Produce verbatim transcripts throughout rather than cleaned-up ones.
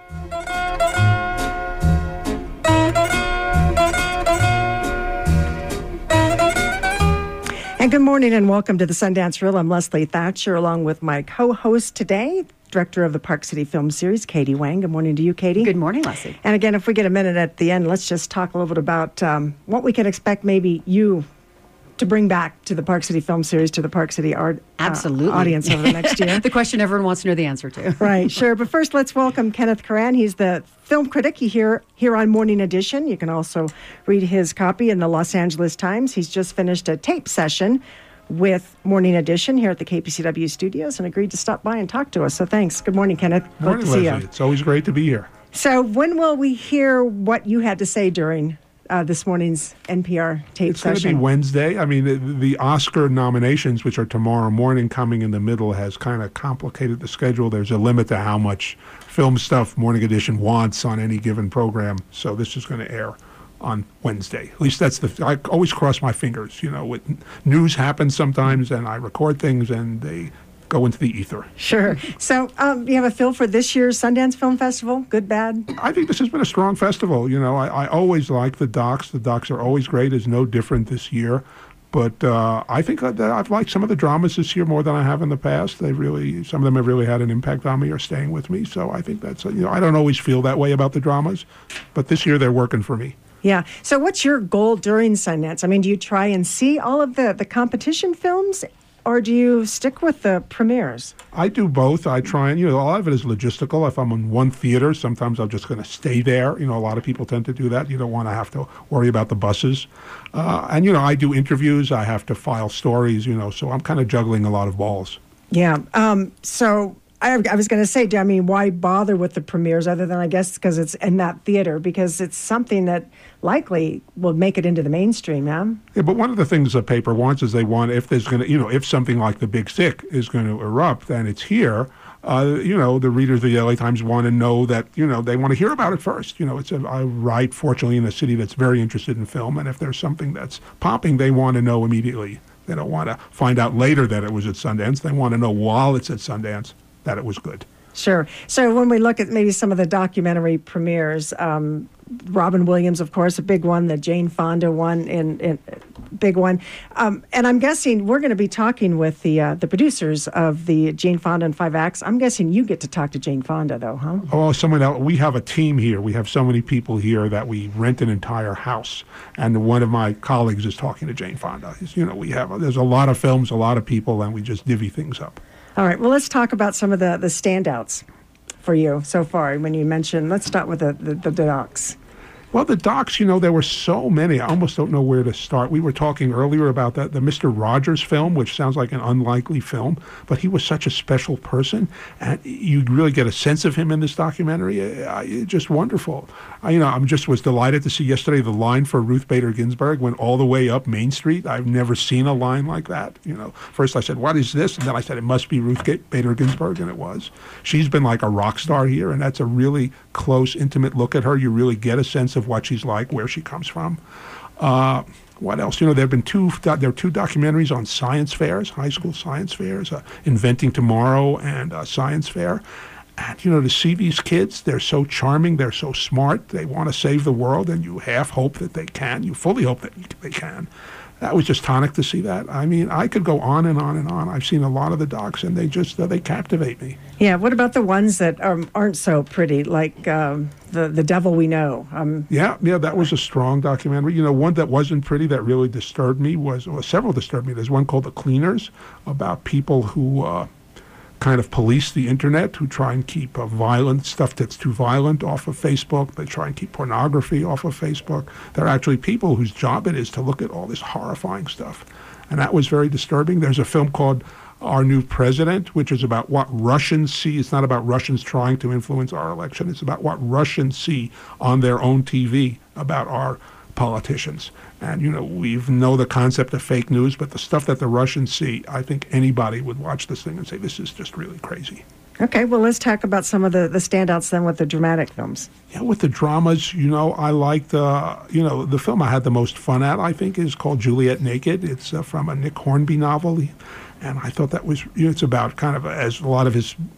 And good morning and welcome to the Sundance Reel. I'm Leslie Thatcher along with my co-host today, director of the Park City Film Series, Katie Wang. Good morning to you, Katie. Good morning, Leslie. And again, if we get a minute at the end, let's just talk a little bit about um, what we can expect maybe you to bring back to the Park City Film Series, to the Park City art Absolutely. Uh, audience over the next year. The question everyone wants to know the answer to. Right, sure. But first, let's welcome Kenneth Coran. He's the film critic here, here on Morning Edition. You can also read his copy in the Los Angeles Times. He's just finished a tape session with Morning Edition here at the K P C W studios and agreed to stop by and talk to us. So thanks. Good morning, Kenneth. Morning, Glad to see Leslie. you. It's always great to be here. So when will we hear what you had to say during uh, this morning's N P R tape It's going to session? be Wednesday. I mean, the, the Oscar nominations, which are tomorrow morning, coming in the middle, has kind of complicated the schedule. There's a limit to how much film stuff Morning Edition wants on any given program. So this is going to air on Wednesday. At least that's the, I always cross my fingers. You know, with news happens sometimes and I record things and they go into the ether. Sure. So um, you have a feel for this year's Sundance Film Festival? Good, bad? I think this has been a strong festival. You know, I, I always like the docs. The docs are always great. It's no different this year. But uh, I think that I've liked some of the dramas this year more than I have in the past. They really, some of them have really had an impact on me or staying with me. So I think that's, you know, I don't always feel that way about the dramas, but this year they're working for me. Yeah. So what's your goal during Sundance? I mean, do you try and see all of the, the competition films, or do you stick with the premieres? I do both. I try and, you know, a lot of it is logistical. If I'm in one theater, sometimes I'm just going to stay there. You know, a lot of people tend to do that. You don't want to have to worry about the buses. Uh, and, you know, I do interviews. I have to file stories, you know, so I'm kind of juggling a lot of balls. Yeah. Um, so I, I was going to say, I mean, why bother with the premieres other than, I guess, because it's in that theater, because it's something that likely will make it into the mainstream, yeah? Yeah, but one of the things the paper wants is they want, if there's going to, you know, if something like The Big Sick is going to erupt and it's here, uh, you know, the readers of the L A Times want to know that, you know, they want to hear about it first. You know, it's a, I write, fortunately, in a city that's very interested in film, and if there's something that's popping, they want to know immediately. They don't want to find out later that it was at Sundance. They want to know while it's at Sundance that it was good. Sure. So when we look at maybe some of the documentary premieres, um, Robin Williams, of course, a big one, the Jane Fonda one, in, in big one. Um, and I'm guessing we're going to be talking with the uh, the producers of the Jane Fonda and Five Acts. I'm guessing you get to talk to Jane Fonda, though, huh? Oh, someone else. We have a team here. We have so many people here that we rent an entire house. And one of my colleagues is talking to Jane Fonda. You know, we have, there's a lot of films, a lot of people, and we just divvy things up. All right. Well, let's talk about some of the, the standouts for you so far. When you mentioned, let's start with the, the, the docs. Well, the docs, you know, there were so many. I almost don't know where to start. We were talking earlier about that, the Mister Rogers film, which sounds like an unlikely film, but he was such a special person, and you really get a sense of him in this documentary. It's just wonderful. I, you know, I just was delighted to see yesterday the line for Ruth Bader Ginsburg went all the way up Main Street. I've never seen a line like that. You know, first I said, what is this? And then I said, it must be Ruth Bader Ginsburg, and it was. She's been like a rock star here, and that's a really close, intimate look at her. You really get a sense of what she's like, where she comes from. Uh, what else? You know, there have been two. There are two documentaries on science fairs, high school science fairs, uh, Inventing Tomorrow and uh, Science Fair. And you know, to see these kids, they're so charming, they're so smart, they want to save the world, and you half hope that they can. You fully hope that they can. That was just tonic to see that. I mean, I could go on and on and on. I've seen a lot of the docs, and they just uh, they captivate me. Yeah. What about the ones that um, aren't so pretty, like um, the the Devil We Know? Um, yeah, yeah, that was a strong documentary. You know, one that wasn't pretty that really disturbed me was, well, several disturbed me. There's one called The Cleaners, about people who uh, kind of police the internet, who try and keep uh, violent stuff that's too violent off of Facebook. They try and keep pornography off of Facebook. They're actually people whose job it is to look at all this horrifying stuff. And that was very disturbing. There's a film called Our New President, which is about what Russians see. It's not about Russians trying to influence our election. It's about what Russians see on their own T V about our politicians. And, you know, we know the concept of fake news, but the stuff that the Russians see, I think anybody would watch this thing and say, this is just really crazy. Okay, well, let's talk about some of the, the standouts then with the dramatic films. Yeah, with the dramas, you know, I liked, uh, you know, the film I had the most fun at, I think, is called Juliet Naked. It's uh, from a Nick Hornby novel. And I thought that was, you know, it's about kind of, as a lot of his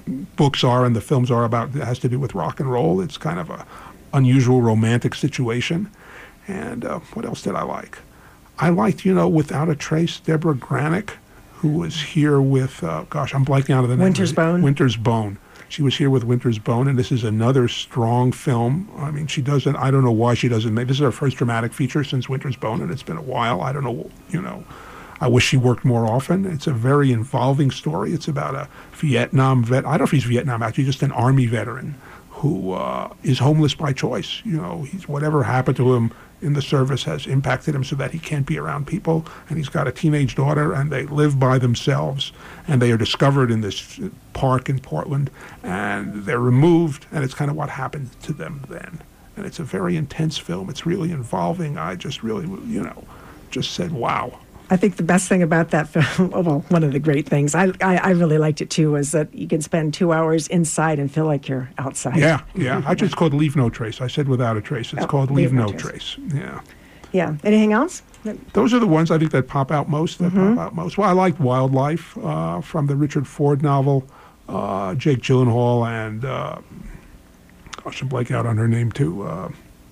books are and the films are about, it has to do with rock and roll. It's kind of a unusual romantic situation. And uh, what else did I like? I liked, you know, Without a Trace, Deborah Granick, who was here with, uh, gosh, I'm blanking out of the name. Winter's Bone. Winter's Bone. She was here with Winter's Bone, and this is another strong film. I mean, she doesn't, I don't know why she doesn't make, this is her first dramatic feature since Winter's Bone, and it's been a while. I don't know, you know, I wish she worked more often. It's a very involving story. It's about a Vietnam vet, I don't know if he's Vietnam, actually, just an Army veteran who uh, is homeless by choice. You know, he's, whatever happened to him in the service has impacted him so that he can't be around people. And he's got a teenage daughter, and they live by themselves. And they are discovered in this park in Portland, and they're removed, and it's kind of what happened to them then. And it's a very intense film. It's really involving. I just really, you know, just said, wow. I think the best thing about that film, well, one of the great things, I, I, I really liked it too, was that you can spend two hours inside and feel like you're outside. Yeah, yeah. Actually, it's called Leave No Trace. I said Without a Trace. It's Oh, called Leave, Leave No No Trace. Trace. Yeah. Yeah. Anything else? Those are the ones I think that pop out most. That Mm-hmm. pop out most. Well, I liked Wildlife uh, from the Richard Ford novel. Uh, Jake Gyllenhaal and uh, gosh, I'm blanking out on her name too. Uh,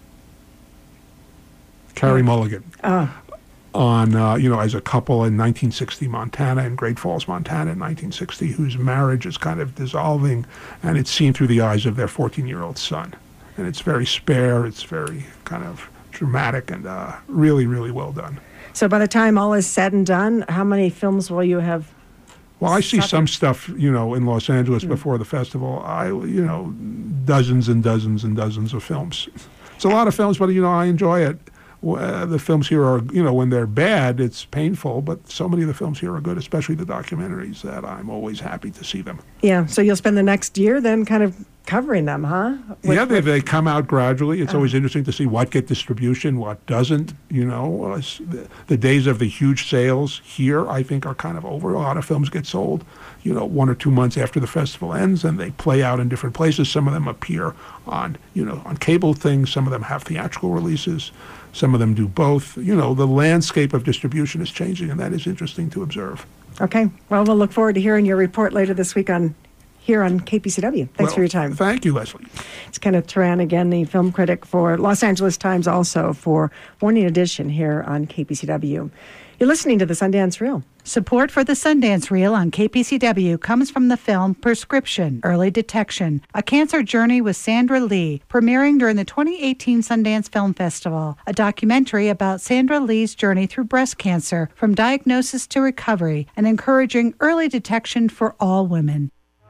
Carey Mulligan. Oh, On, uh, you know, as a couple in nineteen sixty Montana, in Great Falls, Montana in nineteen sixty, whose marriage is kind of dissolving, and it's seen through the eyes of their fourteen-year-old son. And it's very spare, it's very kind of dramatic, and uh, really, really well done. so by the time all is said and done, how many films will you have? Well, I see Southern- some stuff, you know, in Los Angeles before the festival. I, you know, dozens and dozens and dozens of films. It's a lot of films, but, you know, I enjoy it. Uh, the films here are, you know, when they're bad, it's painful, but so many of the films here are good, especially the documentaries, that I'm always happy to see them. Yeah, so you'll spend the next year then kind of covering them, huh? With- yeah, they, with- they come out gradually. It's always interesting to see what get distribution, what doesn't. You know, uh, s- the, the days of the huge sales here, I think, are kind of over. A lot of films get sold, you know, one or two months after the festival ends, and they play out in different places. Some of them appear on, you know, on cable things. Some of them have theatrical releases. Some of them do both. You know, the landscape of distribution is changing, and that is interesting to observe. Okay, well, we'll look forward to hearing your report later this week on here on K P C W. Thanks Well, for your time. Thank you, Leslie. It's Kenneth Turan again, the film critic for Los Angeles Times, also for Morning Edition here on K P C W. You're listening to the Sundance Reel. Support for the Sundance Reel on K P C W comes from the film Prescription, Early Detection, A Cancer Journey with Sandra Lee, premiering during the twenty eighteen Sundance Film Festival, a documentary about Sandra Lee's journey through breast cancer from diagnosis to recovery and encouraging early detection for all women.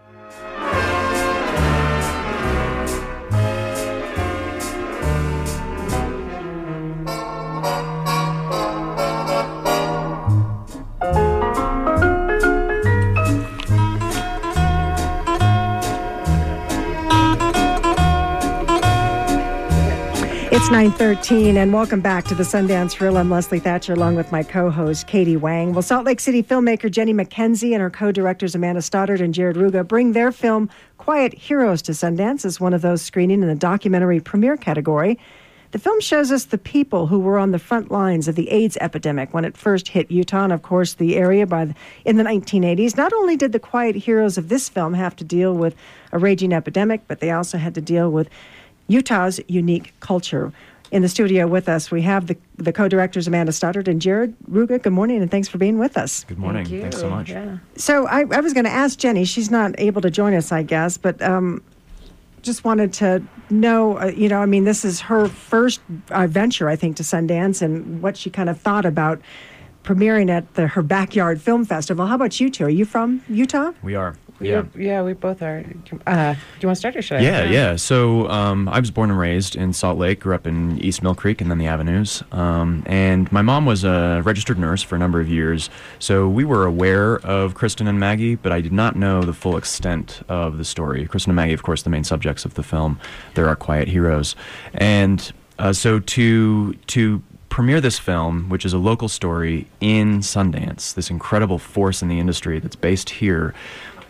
It's nine thirteen, and welcome back to the Sundance Reel. I'm Leslie Thatcher, along with my co-host, Katie Wang. Well, Salt Lake City filmmaker Jenny McKenzie and her co-directors Amanda Stoddard and Jared Ruga bring their film Quiet Heroes to Sundance as one of those screening in the documentary premiere category. The film shows us the people who were on the front lines of the AIDS epidemic when it first hit Utah and, of course, the area by the, in the nineteen eighties. Not only did the quiet heroes of this film have to deal with a raging epidemic, but they also had to deal with Utah's unique culture. In the studio with us, we have the, the co-directors Amanda Stoddard and Jared Ruga. Good morning, and thanks for being with us. Good morning. Thanks so much. Yeah. So I, I was going to ask Jenny. She's not able to join us, I guess, but um, just wanted to know, uh, you know, I mean, this is her first uh, venture, I think, to Sundance, and what she kind of thought about premiering at the, her backyard film festival. How about you two? Are you from Utah? We are. Yeah, Yeah. yeah, we both are. Uh, do you want to start or should I? Yeah, yeah. So um, I was born and raised in Salt Lake, grew up in East Mill Creek and then the Avenues. Um, and my mom was a registered nurse for a number of years. So we were aware of Kristen and Maggie, but I did not know the full extent of the story. Kristen and Maggie, of course, the main subjects of the film. They're our quiet heroes. And uh, so to to premiere this film, which is a local story in Sundance, this incredible force in the industry that's based here,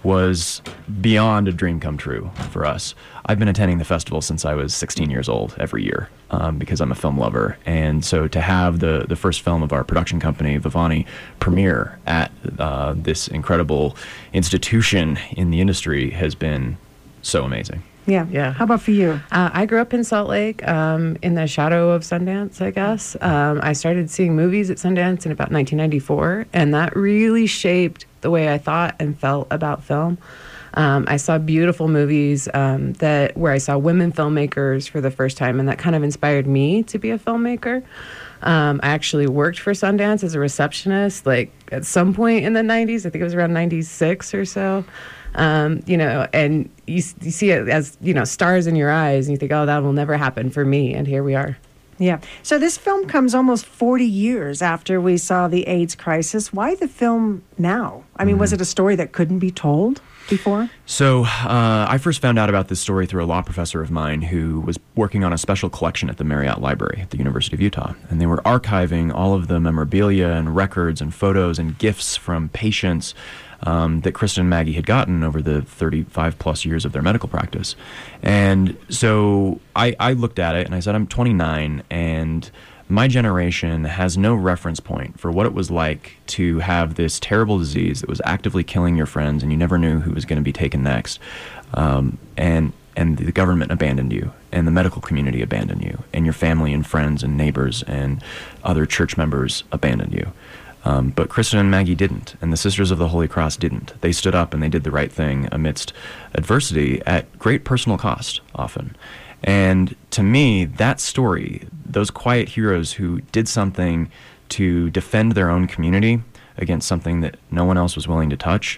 was beyond a dream come true for us. I've been attending the festival since I was sixteen years old every year um, because I'm a film lover. And so to have the, the first film of our production company, Vivani, premiere at uh, this incredible institution in the industry has been so amazing. Yeah. Yeah. How about for you? Uh, I grew up in Salt Lake, um, in the shadow of Sundance, I guess. Um, I started seeing movies at Sundance in about nineteen ninety-four, and that really shaped the way I thought and felt about film. Um, I saw beautiful movies um, that where I saw women filmmakers for the first time, and that kind of inspired me to be a filmmaker. Um, I actually worked for Sundance as a receptionist, like at some point in the nineties. I think it was around ninety-six or so. Um, you know, and you, you see it as, you know, stars in your eyes, and you think, oh, that will never happen for me. And here we are. Yeah. So this film comes almost forty years after we saw the AIDS crisis. Why the film now? I mean, mm-hmm. was it a story that couldn't be told before? So uh, I first found out about this story through a law professor of mine who was working on a special collection at the Marriott Library at the University of Utah. And they were archiving all of the memorabilia and records and photos and gifts from patients Um, that Kristen and Maggie had gotten over the thirty-five plus years of their medical practice. And so I, I looked at it and I said, I'm twenty-nine, and my generation has no reference point for what it was like to have this terrible disease that was actively killing your friends, and you never knew who was going to be taken next. Um, and and the government abandoned you, and the medical community abandoned you, and your family and friends and neighbors and other church members abandoned you. Um, but Kristen and Maggie didn't, and the Sisters of the Holy Cross didn't. They stood up and they did the right thing amidst adversity at great personal cost, often. And to me, that story, those quiet heroes who did something to defend their own community against something that no one else was willing to touch,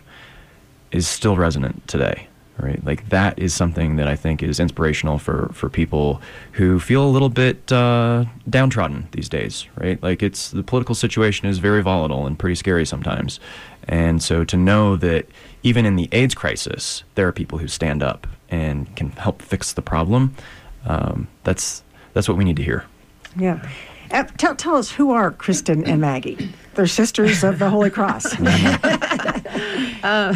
is still resonant today. Right, like that is something that I think is inspirational for, for people who feel a little bit uh, downtrodden these days. Right, like it's the political situation is very volatile and pretty scary sometimes, and so to know that even in the AIDS crisis there are people who stand up and can help fix the problem, um, that's that's what we need to hear. Yeah. Uh, tell, tell us, who are Kristen and Maggie? They're Sisters of the Holy Cross. uh,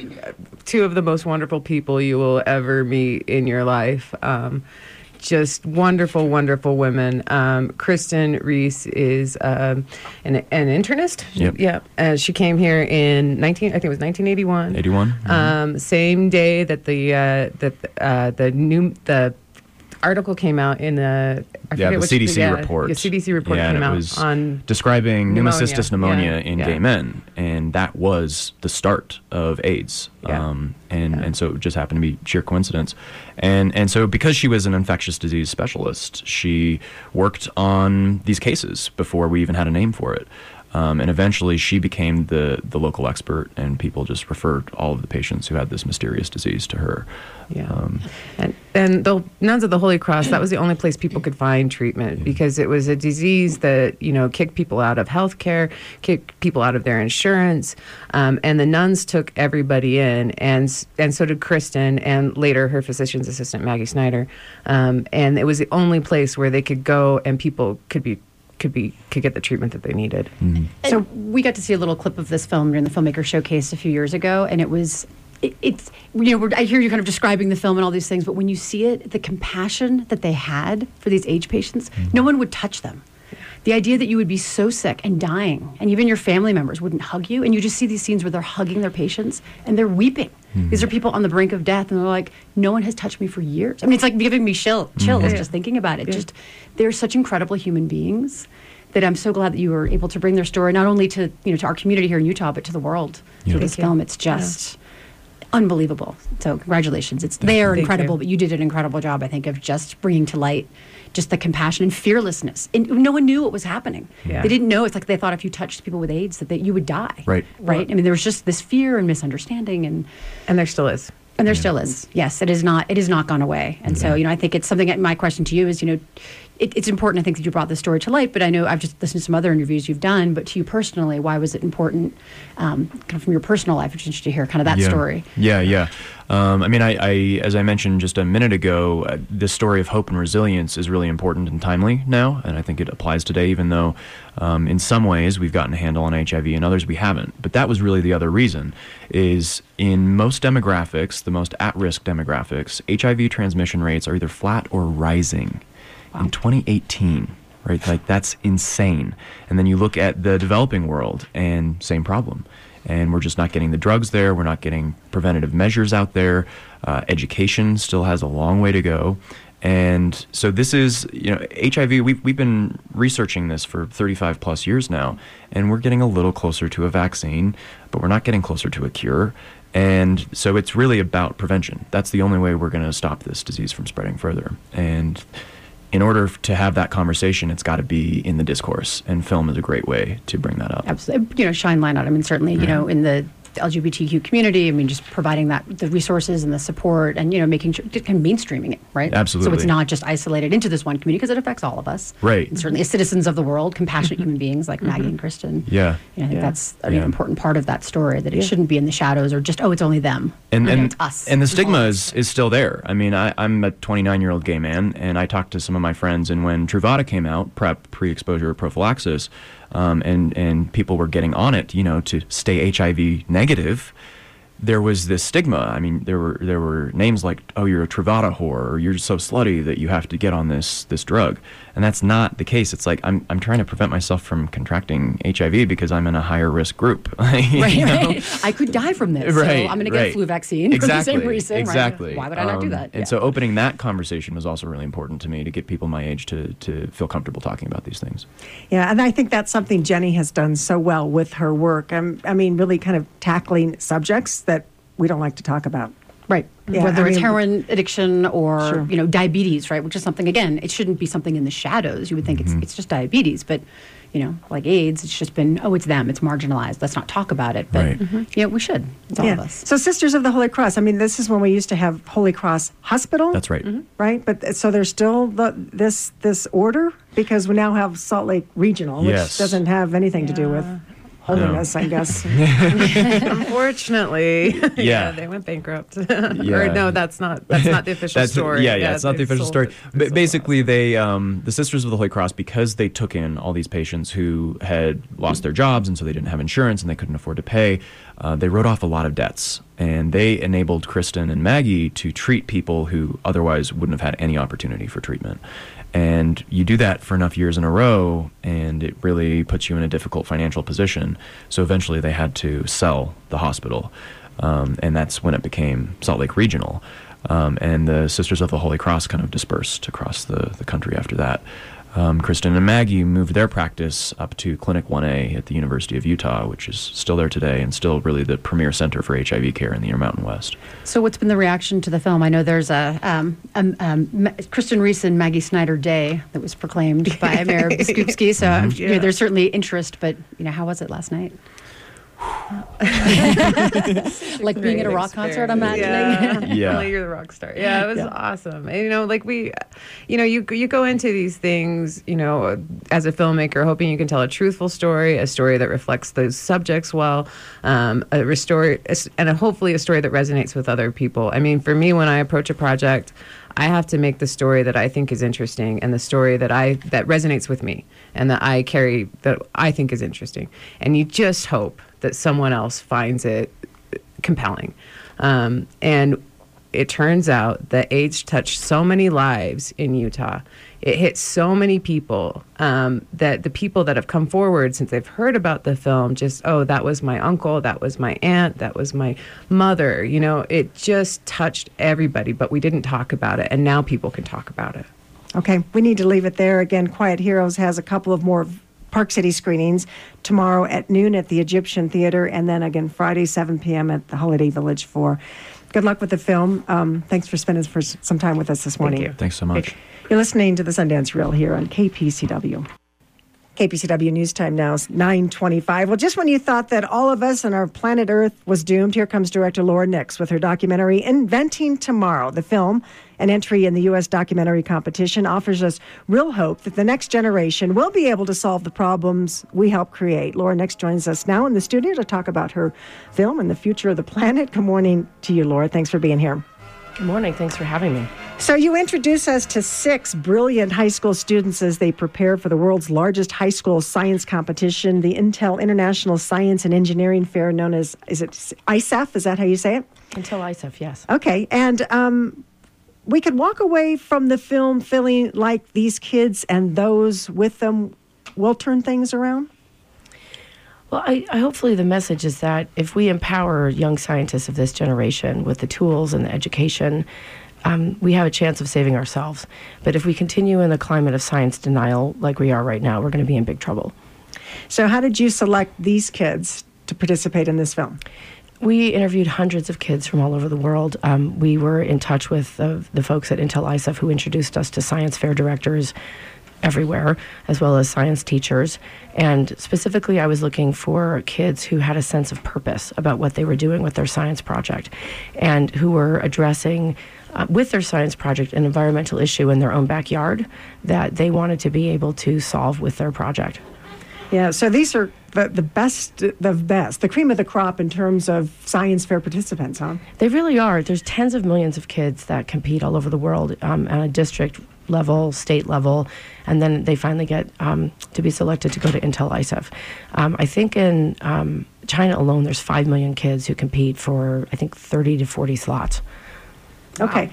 two of the most wonderful people you will ever meet in your life. Um, just wonderful, wonderful women. Um, Kristen Reese is um, an, an internist. Yep. Yeah. Uh, she came here in nineteen. I think it was nineteen eighty-one. eighty-one. Mm-hmm. Um, same day that the uh, that uh, the new the article came out in the I yeah the which, C D C yeah, report. The C D C report yeah, came and it out was on describing pneumonia. pneumocystis pneumonia Yeah, in yeah. gay men, and that was the start of AIDS. Yeah. Um, and Yeah. and so it just happened to be sheer coincidence. And and so because she was an infectious disease specialist, she worked on these cases before we even had a name for it. Um, and eventually she became the, the local expert, and people just referred all of the patients who had this mysterious disease to her. Yeah. Um, and and the Nuns of the Holy Cross, that was the only place people could find treatment, because it was a disease that, you know, kicked people out of healthcare, kicked people out of their insurance. Um, and the nuns took everybody in, and and so did Kristen, and later her physician's assistant, Maggie Snyder. Um, and it was the only place where they could go and people could be could be could get the treatment that they needed. mm-hmm. So we got to see a little clip of this film during the Filmmaker Showcase a few years ago, and it was, it, it's, you know, we're, I hear you kind of describing the film and all these things, but when you see it, the compassion that they had for these AIDS patients, mm-hmm. no one would touch them. The idea that you would be so sick and dying, and even your family members wouldn't hug you, and you just see these scenes where they're hugging their patients, and they're weeping. Mm-hmm. These are people on the brink of death, and they're like, no one has touched me for years. I mean, it's like giving me chill, chills Mm-hmm. just thinking about it. Yeah. Just, they're such incredible human beings that I'm so glad that you were able to bring their story, not only to, you know, to our community here in Utah, but to the world Yeah. through this Thank you. film. It's just unbelievable. So congratulations. It's they are Thank incredible, you. but you did an incredible job, I think, of just bringing to light just the compassion and fearlessness. And no one knew what was happening. Yeah. They didn't know. It's like they thought if you touched people with AIDS that they, you would die. Right. Right? I mean, there was just this fear and misunderstanding, and And there still is. and there still is. Yes, it is not. It has not gone away. And so, you know, I think it's something. My question to you is, you know, it, it's important. I think that you brought this story to light. But I know I've just listened to some other interviews you've done. But to you personally, why was it important? Um, kind of from your personal life, I'm interested to hear kind of that yeah. story. Yeah, yeah. Um, I mean, I, I, as I mentioned just a minute ago, uh, this story of hope and resilience is really important and timely now, and I think it applies today, even though um, in some ways we've gotten a handle on H I V and others we haven't. But that was really the other reason, is in most demographics, the most at-risk demographics, H I V transmission rates are either flat or rising. Wow. In twenty eighteen, right? Like, that's insane. And then you look at the developing world, and same problem. And we're just not getting the drugs there. We're not getting preventative measures out there. Uh, education still has a long way to go. And so this is, you know, H I V, we've, we've been researching this for thirty-five plus years now, and we're getting a little closer to a vaccine, but we're not getting closer to a cure. And so it's really about prevention. That's the only way we're going to stop this disease from spreading further. And in order to have that conversation, it's got to be in the discourse, and film is a great way to bring that up. Absolutely, you know, shine light on it. I mean, certainly, you know, in the L G B T Q community, I mean, just providing that the resources and the support, and you know, making sure just kind of mainstreaming it, right? Absolutely. So it's not just isolated into this one community, because it affects all of us, right? And certainly, as citizens of the world, compassionate human beings like Maggie and Kristen. Yeah, you know, I think yeah. that's an yeah. important part of that story. That it yeah. shouldn't be in the shadows, or just oh, it's only them, and and and it's us, and the It's stigma all is, is still there. I mean, I, I'm a twenty-nine year old gay man, and I talked to some of my friends, and when Truvada came out, PrEP, pre-exposure prophylaxis, um, and and people were getting on it, you know, to stay H I V negative. There was this stigma. I mean, there were there were names like, "Oh, you're a Truvada whore," or "You're so slutty that you have to get on this this drug," and that's not the case. It's like I'm I'm trying to prevent myself from contracting H I V because I'm in a higher risk group. right, You know? right. I could die from this, Right, so I'm going to get right. a flu vaccine Exactly, for the same reason. exactly. Right? Why would I not do Um, that? And Yeah. so, opening that conversation was also really important to me, to get people my age to to feel comfortable talking about these things. Yeah, and I think that's something Jenny has done so well with her work. Um, I mean, really kind of tackling subjects that we don't like to talk about. Right. Yeah, Whether I it's mean- heroin addiction or, Sure. you know, diabetes, right? Which is something, again, it shouldn't be something in the shadows. You would think it's it's just diabetes, but, you know, like AIDS, it's just been, oh, it's them, it's marginalized. Let's not talk about it. But, Right. yeah, we should. It's all of us. So Sisters of the Holy Cross, I mean, this is when we used to have Holy Cross Hospital. That's right. Right? But uh, so there's still the, this this order, because we now have Salt Lake Regional, which Yes. doesn't have anything to do with holiness, I guess. Unfortunately, yeah. Yeah. they went bankrupt. Yeah. Or no, that's not that's not the official That's- story. Yeah, yeah, it's not the they official sold story. it- they But sold it basically, they, um, the Sisters of the Holy Cross, because they took in all these patients who had lost their jobs, and so they didn't have insurance and they couldn't afford to pay, uh, they wrote off a lot of debts. And they enabled Kristen and Maggie to treat people who otherwise wouldn't have had any opportunity for treatment. And you do that for enough years in a row, and it really puts you in a difficult financial position. So eventually they had to sell the hospital. Um, and that's when it became Salt Lake Regional. Um, and the Sisters of the Holy Cross kind of dispersed across the, the country after that. Um, Kristen and Maggie moved their practice up to Clinic one A at the University of Utah, which is still there today and still really the premier center for H I V care in the Intermountain West. So what's been the reaction to the film? I know there's a um, um, um, Ma- Kristen Reese and Maggie Snyder Day that was proclaimed by Mayor Biskupski. So um, you know, there's certainly interest, but you know, how was it last night? Like being at a Great rock concert, I'm experience. imagining. Yeah, Yeah. Well, you're the rock star. Yeah, it was Yeah. awesome. And, you know, like we, you know, you you go into these things, you know, as a filmmaker, hoping you can tell a truthful story, a story that reflects those subjects well, um, a restore, and a, hopefully a story that resonates with other people. I mean, for me, when I approach a project, I have to make the story that I think is interesting, and the story that I that resonates with me, and that I carry that I think is interesting. And you just hope that someone else finds it compelling. Um, and it turns out that AIDS touched so many lives in Utah. It hit so many people um, that the people that have come forward since they've heard about the film just, oh, that was my uncle, that was my aunt, that was my mother. You know, it just touched everybody, but we didn't talk about it. And now people can talk about it. Okay, we need to leave it there. Again, Quiet Heroes has a couple of more Park City screenings tomorrow at noon at the Egyptian Theater, and then again Friday, seven p.m. at the Holiday Village four. Good luck with the film. Um, thanks for spending for some time with us this morning. you. Thanks so much. You're listening to the Sundance Reel here on K P C W. K P C W News Time now is nine twenty-five. Well, just when you thought that all of us and our planet Earth was doomed, here comes director Laura Nix with her documentary, Inventing Tomorrow. The film, an entry in the U S documentary competition, offers us real hope that the next generation will be able to solve the problems we help create. Laura Nix joins us now in the studio to talk about her film and the future of the planet. Good morning to you, Laura. Thanks for being here. Good morning. Thanks for having me. So you introduce us to six brilliant high school students as they prepare for the world's largest high school science competition, the Intel International Science and Engineering Fair, known as, is it I S E F? Is that how you say it? Intel I S E F, yes. Okay. And um, we could walk away from the film feeling like these kids and those with them will turn things around? Well, I, I hopefully the message is that if we empower young scientists of this generation with the tools and the education, um, we have a chance of saving ourselves. But if we continue in a climate of science denial like we are right now, we're going to be in big trouble. So how did you select these kids to participate in this film? We interviewed hundreds of kids from all over the world. Um, we were in touch with uh, the folks at Intel I S E F who introduced us to science fair directors everywhere, as well as science teachers. And specifically, I was looking for kids who had a sense of purpose about what they were doing with their science project and who were addressing uh, with their science project an environmental issue in their own backyard that they wanted to be able to solve with their project. Yeah, so these are the, the best, the best, the cream of the crop in terms of science fair participants, huh? They really are. There's tens of millions of kids that compete all over the world um, on a district level, state level, and then they finally get um, to be selected to go to Intel I S E F. Um, I think in um, China alone, there's five million kids who compete for, I think, thirty to forty slots. Okay.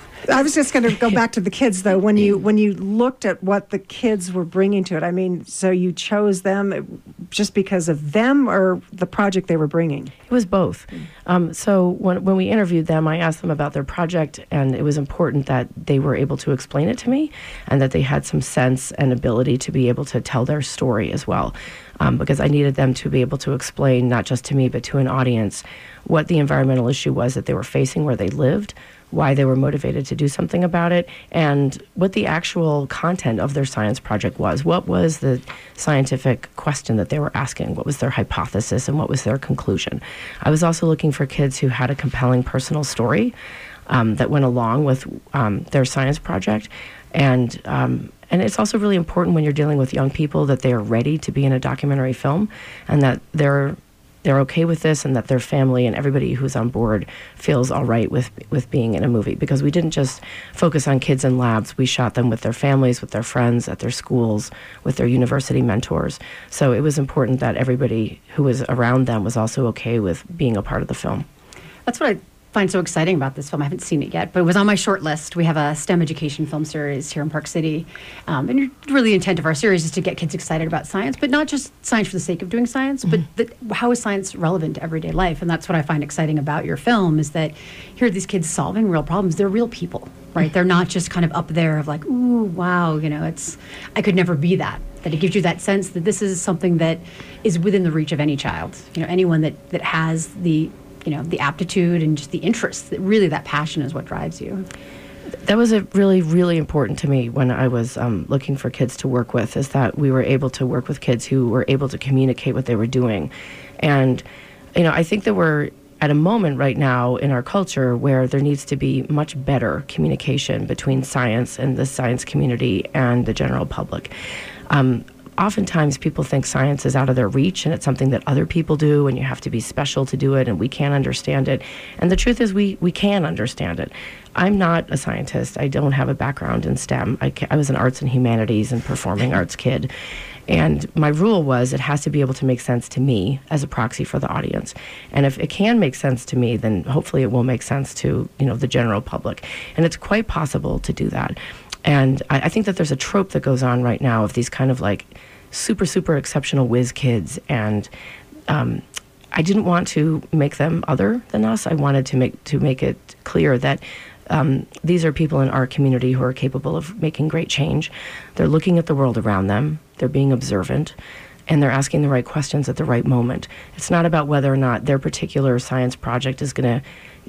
I was just going to go back to the kids, though. When you when you looked at what the kids were bringing to it, I mean, so you chose them just because of them or the project they were bringing? It was both. Um, so when when we interviewed them, I asked them about their project, and it was important that they were able to explain it to me and that they had some sense and ability to be able to tell their story as well. Um, because I needed them to be able to explain, not just to me, but to an audience, what the environmental issue was that they were facing where they lived, why they were motivated to do something about it, and what the actual content of their science project was. What was the scientific question that they were asking? What was their hypothesis and what was their conclusion? I was also looking for kids who had a compelling personal story um, that went along with um, their science project. And um, and it's also really important when you're dealing with young people that they are ready to be in a documentary film and that they're they're okay with this and that their family and everybody who's on board feels all right with with being in a movie, because we didn't just focus on kids in labs. We shot them with their families, with their friends, at their schools, with their university mentors. So it was important that everybody who was around them was also okay with being a part of the film. That's what I find so exciting about this film. I haven't seen it yet, but it was on my short list. We have a STEM education film series here in Park City. Um, and really the intent of our series is to get kids excited about science, but not just science for the sake of doing science, mm-hmm. but the, how is science relevant to everyday life? And that's what I find exciting about your film, is that here are these kids solving real problems. They're real people, right? Mm-hmm. They're not just kind of up there of like, ooh, wow, you know, it's, I could never be that. That it gives you that sense that this is something that is within the reach of any child. You know, anyone that, that has the you know, the aptitude and just the interest, that really that passion is what drives you. That was a really, really important to me when I was um, looking for kids to work with, is that we were able to work with kids who were able to communicate what they were doing. And, you know, I think that we're at a moment right now in our culture where there needs to be much better communication between science and the science community and the general public. Um, Oftentimes people think science is out of their reach and it's something that other people do and you have to be special to do it and we can't understand it. And the truth is we, we can understand it. I'm not a scientist. I don't have a background in STEM. I, I was an arts and humanities and performing arts kid. And my rule was it has to be able to make sense to me as a proxy for the audience. And if it can make sense to me, then hopefully it will make sense to, you know, the general public. And it's quite possible to do that. And I, I think that there's a trope that goes on right now of these kind of like super, super exceptional whiz kids. And um, I didn't want to make them other than us. I wanted to make to make it clear that um, these are people in our community who are capable of making great change. They're looking at the world around them. They're being observant. And they're asking the right questions at the right moment. It's not about whether or not their particular science project is going to, you know,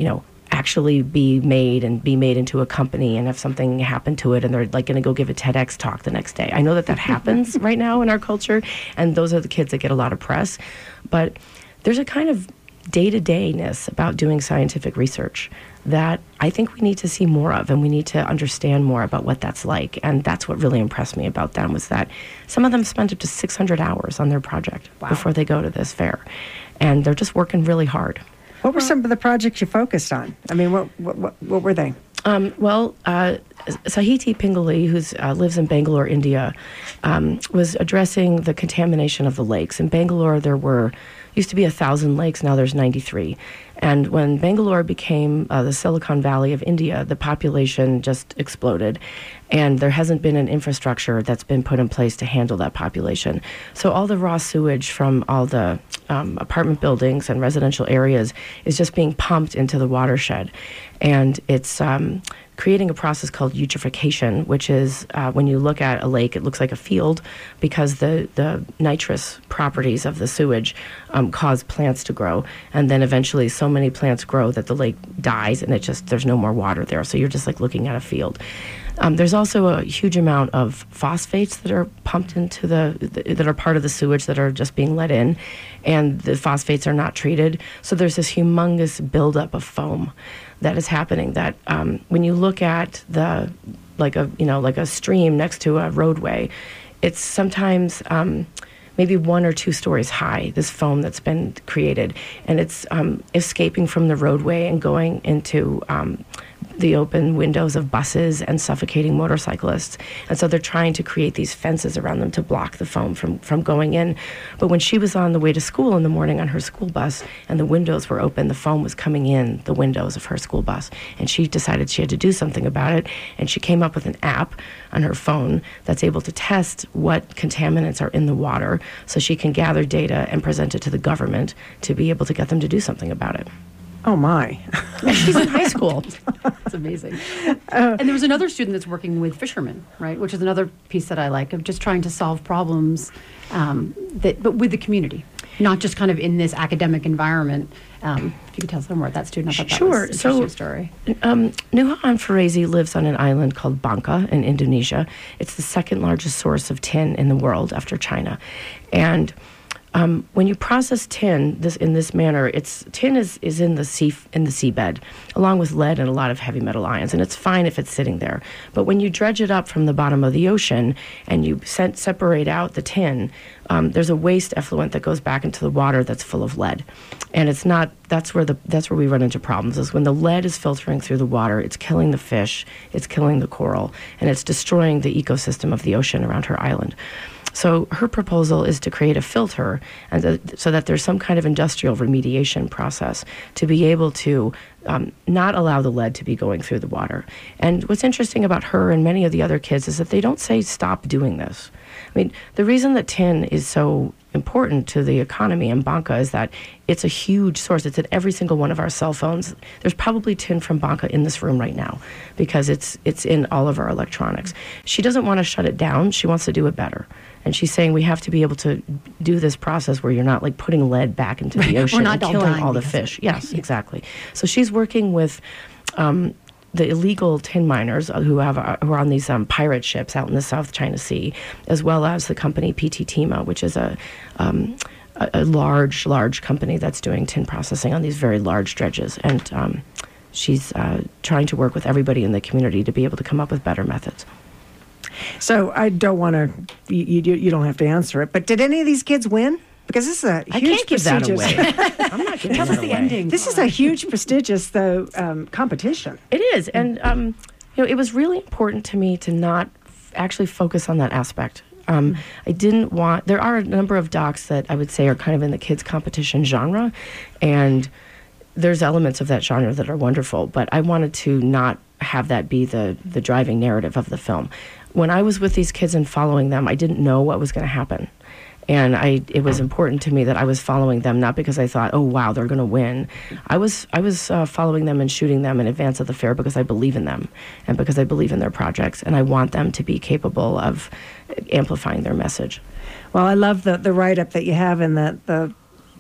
actually be made and be made into a company and have something happen to it and they're like going to go give a TEDx talk the next day. I know that that happens right now in our culture, and those are the kids that get a lot of press. But there's a kind of day-to-dayness about doing scientific research that I think we need to see more of, and we need to understand more about what that's like. And that's what really impressed me about them, was that some of them spent up to six hundred hours on their project Wow. before they go to this fair. And they're just working really hard. What were some of the projects you focused on? I mean, what what what, what were they? Um, well, uh, Sahiti Pingali, who uh, lives in Bangalore, India, um, was addressing the contamination of the lakes. In Bangalore, there were used to be a thousand lakes. Now there's ninety-three. And when Bangalore became uh, the Silicon Valley of India, the population just exploded. And there hasn't been an infrastructure that's been put in place to handle that population. So all the raw sewage from all the um, apartment buildings and residential areas is just being pumped into the watershed. And it's um, creating a process called eutrophication, which is uh, when you look at a lake, it looks like a field because the, the nitrous properties of the sewage um, cause plants to grow. And then eventually so many plants grow that the lake dies and it just, there's no more water there. So you're just like looking at a field. Um, there's also a huge amount of phosphates that are pumped into the, the, that are part of the sewage that are just being let in, and the phosphates are not treated. So there's this humongous buildup of foam that is happening. That um, when you look at the like a you know like a stream next to a roadway, it's sometimes um, maybe one or two stories high. This foam that's been created, and it's um, escaping from the roadway and going into um, the open windows of buses and suffocating motorcyclists. And so they're trying to create these fences around them to block the foam from, from going in. But when she was on the way to school in the morning on her school bus and the windows were open, the foam was coming in the windows of her school bus. And she decided she had to do something about it. And she came up with an app on her phone that's able to test what contaminants are in the water so she can gather data and present it to the government to be able to get them to do something about it. Oh my! She's in high school. It's amazing. And there was another student that's working with fishermen, right? Which is another piece that I like, of just trying to solve problems um, that, but with the community, not just kind of in this academic environment. Um, if you could tell us more about that student, I thought that Sure. was an interesting So, story. Um, Nuhaan Farazi lives on an island called Bangka in Indonesia. It's the second largest source of tin in the world after China, and Um, when you process tin this in this manner, it's tin is, is in the sea in the seabed, along with lead and a lot of heavy metal ions, and it's fine if it's sitting there. But when you dredge it up from the bottom of the ocean and you se- separate out the tin, um, there's a waste effluent that goes back into the water that's full of lead, and it's not. That's where the that's where we run into problems. Is when the lead is filtering through the water, it's killing the fish, it's killing the coral, and it's destroying the ecosystem of the ocean around her island. So her proposal is to create a filter, and the, so that there's some kind of industrial remediation process to be able to um, not allow the lead to be going through the water. And what's interesting about her and many of the other kids is that they don't say stop doing this. I mean, the reason that tin is so important to the economy in Bangka is that it's a huge source. It's in every single one of our cell phones. There's probably tin from Bangka in this room right now because it's it's in all of our electronics. She doesn't want to shut it down. She wants to do it better. And she's saying we have to be able to do this process where you're not like putting lead back into the ocean not and all killing dying all the because of fish. it. Yes, exactly. So she's working with um, the illegal tin miners who have uh, who are on these um, pirate ships out in the South China Sea, as well as the company P T Tima, which is a um, a, a large, large company that's doing tin processing on these very large dredges. And um, she's uh, trying to work with everybody in the community to be able to come up with better methods. So I don't want to. You, you you don't have to answer it. But did any of these kids win? Because this is a huge I can't give that prestigious. away. I'm not giving Tell that us the away. ending. This is a huge prestigious though um, competition. It is, and um, you know, it was really important to me to not f- actually focus on that aspect. Um, I didn't want. There are a number of docs that I would say are kind of in the kids competition genre, and there's elements of that genre that are wonderful. But I wanted to not have that be the the driving narrative of the film. When I was with these kids and following them, I didn't know what was going to happen. And I, it was important to me that I was following them, not because I thought, oh, wow, they're going to win. I was I was uh, following them and shooting them in advance of the fair because I believe in them and because I believe in their projects. And I want them to be capable of amplifying their message. Well, I love the the write up that you have in the the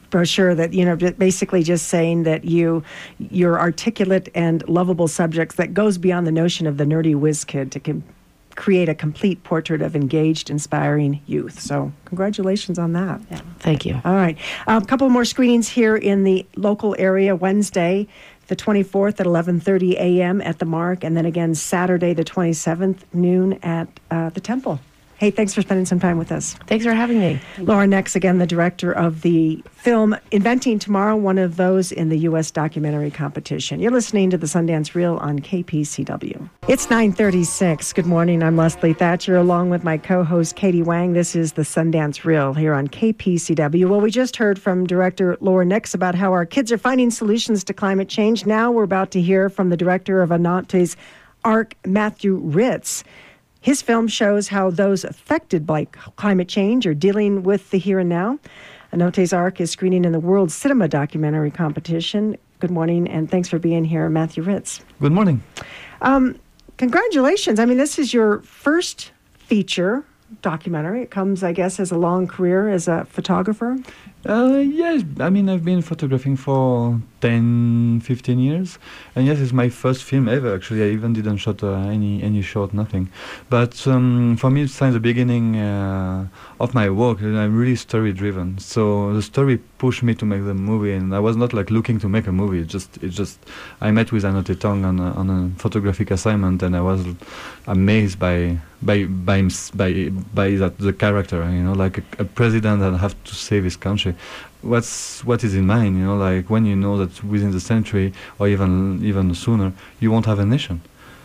brochure that, you know, j- basically just saying that you, you're articulate and lovable subjects that goes beyond the notion of the nerdy whiz kid to com- create a complete portrait of engaged, inspiring youth. So congratulations on that. Yeah. Thank you. All right. A couple more screenings here in the local area. Wednesday, the twenty-fourth at eleven thirty a.m. at the Mark, and then again Saturday, the twenty-seventh, noon at uh, the Temple. Hey, thanks for spending some time with us. Thanks for having me. Laura Nex, again, the director of the film Inventing Tomorrow, one of those in the U S documentary competition. You're listening to the Sundance Reel on K P C W. It's nine thirty-six. Good morning. I'm Leslie Thatcher, along with my co-host Katie Wang. This is the Sundance Reel here on K P C W. Well, we just heard from director Laura Nex about how our kids are finding solutions to climate change. Now we're about to hear from the director of Anante's Arc, Matthew Ritz. His film shows how those affected by climate change are dealing with the here and now. Anante's Arc is screening in the World Cinema Documentary Competition. Good morning, and thanks for being here, Matthew Ritz. Good morning. Um, congratulations. I mean, this is your first feature documentary. It comes, I guess, as a long career as a photographer. Uh, yes, I mean, I've been photographing for ten, fifteen years. And yes, it's my first film ever, actually. I even didn't shot uh, any any short, nothing. But um, for me, since the beginning uh, of my work, I'm really story-driven. So the story pushed me to make the movie, and I was not like looking to make a movie. It just, it just, I met with Anante Tong on a, on a photographic assignment, and I was amazed by by by by, by that the character. You know, like a, a president that have to save his country. What's what is in mind? You know, like when you know that within the century or even even sooner, you won't have a nation.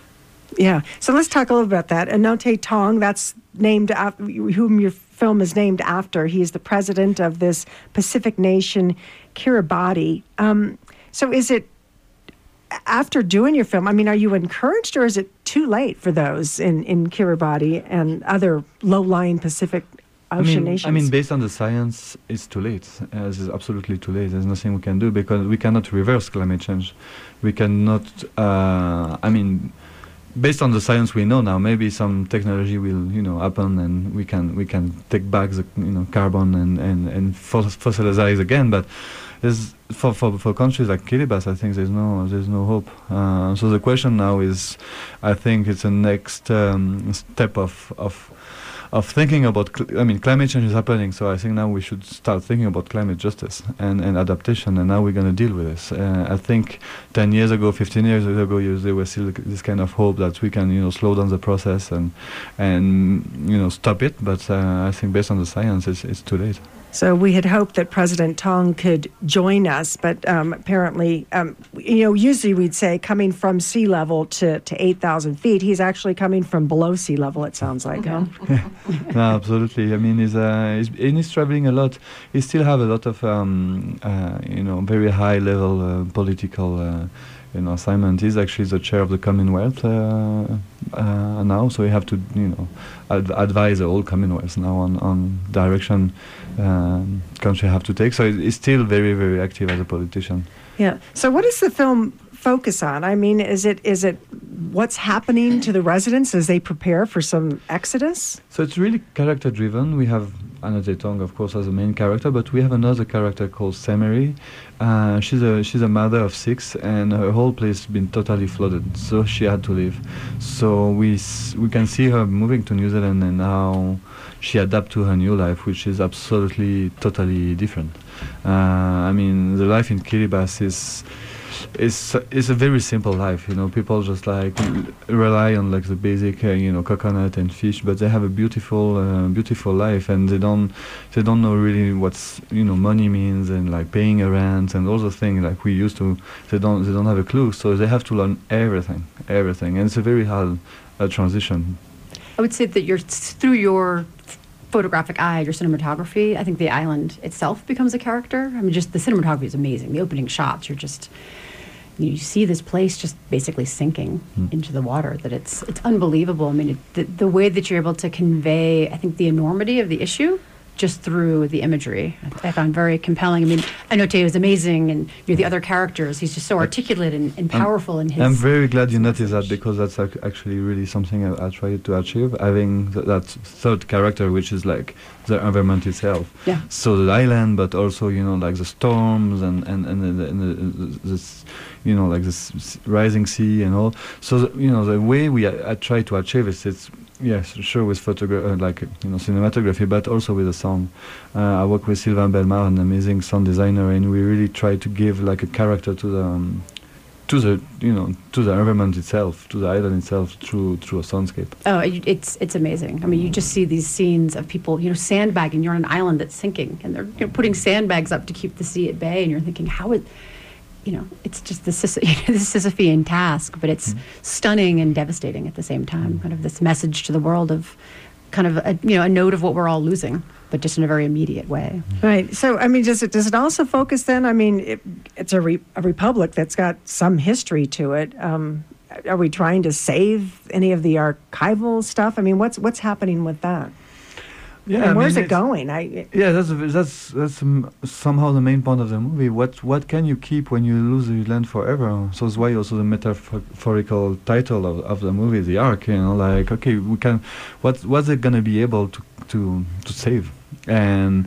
Yeah. So let's talk a little about that. Anante Tong, that's named after whom your film is named after. He is the president of this Pacific nation, Kiribati. Um, so is it after doing your film? I mean, are you encouraged, or is it too late for those in in Kiribati and other low-lying Pacific I Ocean mean, nations? I mean, based on the science, it's too late. Uh, it's absolutely too late. There's nothing we can do because we cannot reverse climate change. We cannot. Uh, I mean, based on the science we know now, maybe some technology will, you know, happen, and we can we can take back the, you know, carbon and and and fossilize again. But there's for for for countries like Kiribati, I think there's no there's no hope. Uh, so the question now is, I think it's a next um, step of of. of thinking about, cl- I mean, climate change is happening, so I think now we should start thinking about climate justice and, and adaptation, and now we're going to deal with this. Uh, I think ten years ago, fifteen years ago, you, there was still this kind of hope that we can, you know, slow down the process and, and you know, stop it, but uh, I think based on the science, it's, it's too late. So we had hoped that President Tong could join us, but um, apparently, um, you know, usually we'd say coming from sea level to, to eight thousand feet. He's actually coming from below sea level, it sounds like, huh? No, absolutely. I mean, he's, uh, he's, and he's traveling a lot. He still have a lot of, um, uh, you know, very high level uh, political uh, you know, assignment. He's actually the chair of the Commonwealth uh, uh, now, so you have to, you know, ad- advise the whole Commonwealth now on, on direction um, country have to take. So he's still very, very active as a politician. Yeah. So what does the film focus on? I mean, is it is it what's happening to the residents as they prepare for some exodus? So it's really character driven. We have Anante Tong, of course, as a main character, but we have another character called Semery. Uh, she's a she's a mother of six, and her whole place has been totally flooded, so she had to leave. So we s- we can see her moving to New Zealand and how she adapted to her new life, which is absolutely totally different. Uh, I mean, the life in Kiribati is. It's it's a very simple life, you know. People just like l- rely on like the basic, uh, you know, coconut and fish, but they have a beautiful, uh, beautiful life, and they don't they don't know really what's, you know, money means and like paying a rent and all those things like we used to. They don't they don't have a clue, so they have to learn everything, everything, and it's a very hard uh, transition. I would say that you're through your photographic eye, your cinematography, I think the island itself becomes a character. I mean, just the cinematography is amazing. The opening shots, you're just, you see this place just basically sinking mm. into the water. That it's it's unbelievable. I mean, it, the, the way that you're able to convey, I think, the enormity of the issue just through the imagery. I found very compelling. I mean, I know Teo is amazing, and you know, the other characters, he's just so articulate and, and powerful in his... I'm very glad you noticed that, message. because that's ac- actually really something I, I tried to achieve, having th- that third character, which is like the environment itself. Yeah. So the island, but also, you know, like the storms and and and, the, and the, the, this, you know, like this s- rising sea and all. So the, you know, the way we I, I try to achieve it, it's yes, sure, with photography, uh, like you know, cinematography, but also with the sound. Uh, I work with Sylvain Belmar, an amazing sound designer, and we really try to give like a character to the. Um, to the you know to the environment itself, to the island itself, through through a soundscape. Oh, it- it's it's amazing. I mean, you just see these scenes of people, you know, sandbagging. You're on an island that's sinking, and they're you know, putting sandbags up to keep the sea at bay, and you're thinking, how it, you know, it's just the Sis- you know, the Sisyphean task, but it's stunning and devastating at the same time. Kind of this message to the world of, kind of a, you know, a note of what we're all losing, but just in a very immediate way. Right. So, I mean, does it does it also focus then? I mean, it, it's a, re, a republic that's got some history to it. Um, are we trying to save any of the archival stuff? I mean, what's what's happening with that? Yeah, and I where's mean, it it's- going? I Yeah, that's a, that's that's um, somehow the main point of the movie. What what can you keep when you lose the land forever? So it's why also the metaphorical title of, of the movie, the Ark. You know, like okay, we can. What what's it gonna be able to to to save? And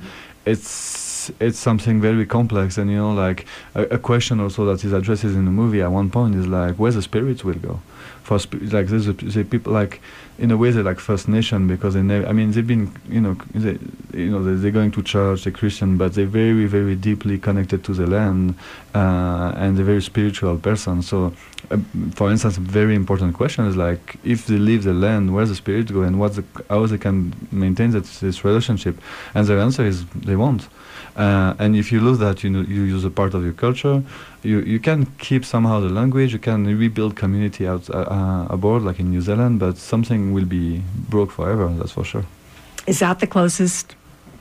it's it's something very complex. And you know, like a, a question also that is addressed in the movie at one point is like, where the spirits will go? For sp- like there's a, the people like in a way they're like First Nation, because they never, I mean they've been you know they, you know they're, they're going to church, they're Christian, but they're very very deeply connected to the land, uh, and they're very spiritual person. So uh, for instance, a very important question is like, if they leave the land, where's the spirit go, and what's the, how they can maintain that, this relationship? And the answer is they won't. Uh, and if you lose that, you know, you use a part of your culture. You you can keep somehow the language. You can rebuild community out uh, uh, aboard, like in New Zealand. But something will be broke forever. That's for sure. is that the closest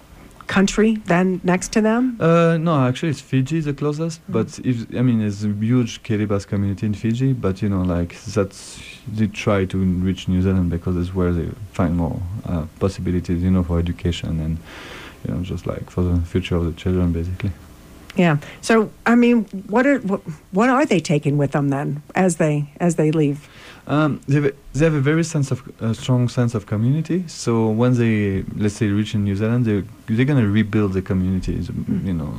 country then next to them? Uh, no, actually, it's Fiji the closest. But if I mean, there's a huge Kiribati community in Fiji. But you know, like that's they try to reach New Zealand because it's where they find more uh, possibilities. You know, for education and. You know, just like for the future of the children, basically. Yeah. So, I mean, what are what, what are they taking with them then as they as they leave? Um, they, have a, they have a very sense of uh, strong sense of community. So when they, let's say, reach in New Zealand, they they're gonna rebuild the communities. You know,